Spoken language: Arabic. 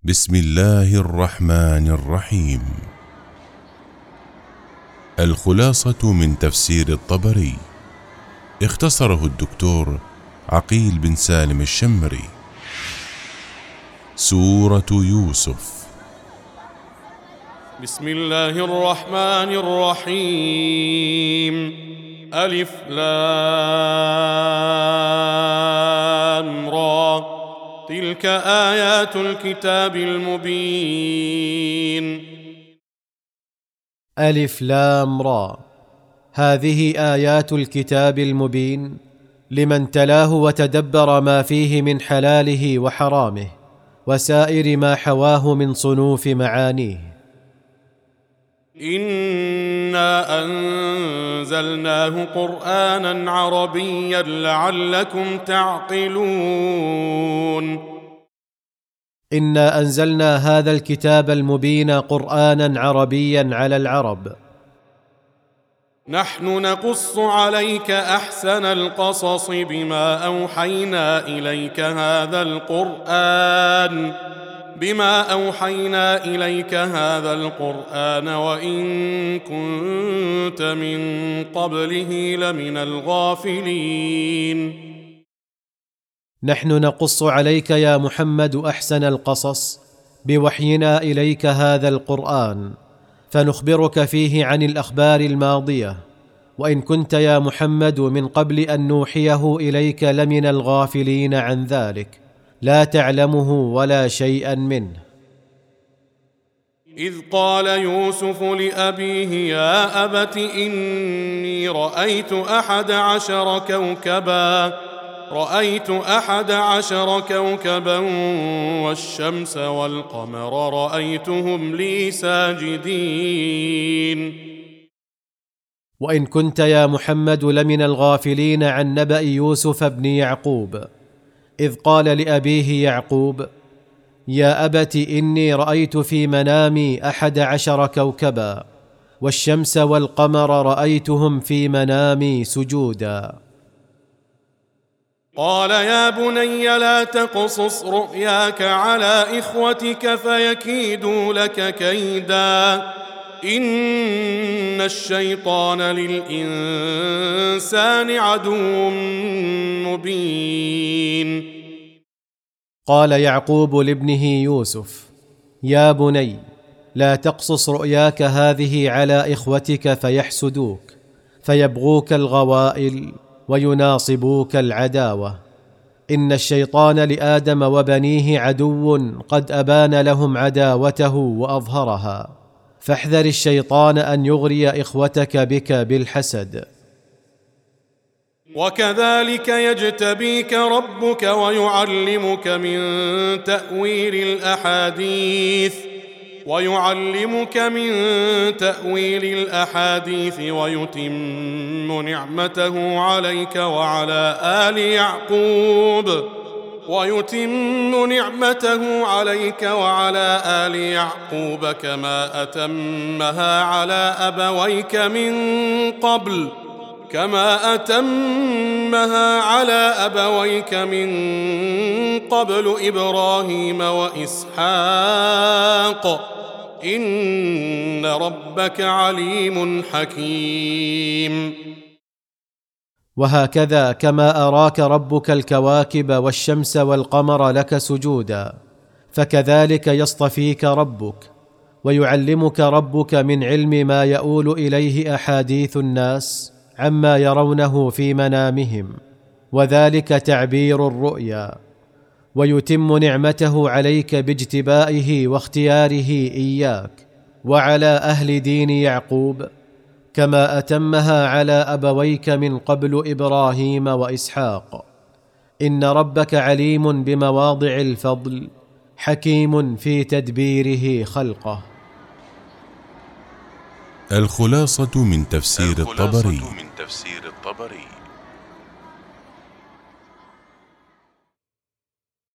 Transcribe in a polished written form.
بسم الله الرحمن الرحيم. الخلاصة من تفسير الطبري، اختصره الدكتور عقيل بن سالم الشمري. سورة يوسف. بسم الله الرحمن الرحيم. ألف لام را، تلك آيات الكتاب المبين. ألف لام را، هذه آيات الكتاب المبين لمن تلاه وتدبر ما فيه من حلاله وحرامه وسائر ما حواه من صنوف معانيه. إنا أنزلناه قرآنا عربيا لعلكم تعقلون. إنا أنزلنا هذا الكتاب المبين قرآنا عربيا على العرب. نحن نقص عليك أحسن القصص بما أوحينا إليك هذا القرآن وإن كنت من قبله لمن الغافلين. نحن نقص عليك يا محمد أحسن القصص بوحينا إليك هذا القرآن، فنخبرك فيه عن الأخبار الماضية، وإن كنت يا محمد من قبل أن نوحيه إليك لمن الغافلين عن ذلك، لا تعلمه ولا شيئا منه. إذ قال يوسف لأبيه يا أبت إني رأيت أحد عشر كوكبا والشمس والقمر رأيتهم لي ساجدين. وإن كنت يا محمد لمن الغافلين عن نبأ يوسف بن يعقوب، إذ قال لأبيه يعقوب يا أبت إني رأيت في منامي 11 كوكبا والشمس والقمر رأيتهم في منامي سجودا. قال يا بني لا تقصص رؤياك على إخوتك فيكيدوا لك كيدا، إن الشيطان للإنسان عدو مبين. قال يعقوب لابنه يوسف يا بني لا تقصص رؤياك هذه على إخوتك فيحسدوك فيبغوك الغوائل ويناصبوك العداوة، إن الشيطان لآدم وبنيه عدو قد أبان لهم عداوته وأظهرها، فاحذر الشيطان أن يغري إخوتك بك بالحسد. وكذلك يجتبيك ربك ويعلمك من تأويل الأحاديث ويتم نعمته عليك وعلى آل يعقوب كما أتمها على أبويك من قبل إبراهيم وإسحاق إن ربك عليم حكيم. وهكذا كما أراك ربك الكواكب والشمس والقمر لك سجودا، فكذلك يصطفيك ربك ويعلمك ربك من علم ما يؤول إليه أحاديث الناس عما يرونه في منامهم، وذلك تعبير الرؤيا، ويتم نعمته عليك باجتبائه واختياره إياك وعلى أهل دين يعقوب كما أتمها على أبويك من قبل إبراهيم وإسحاق. إن ربك عليم بمواضع الفضل حكيم في تدبيره خلقه. الخلاصة من تفسير الطبري.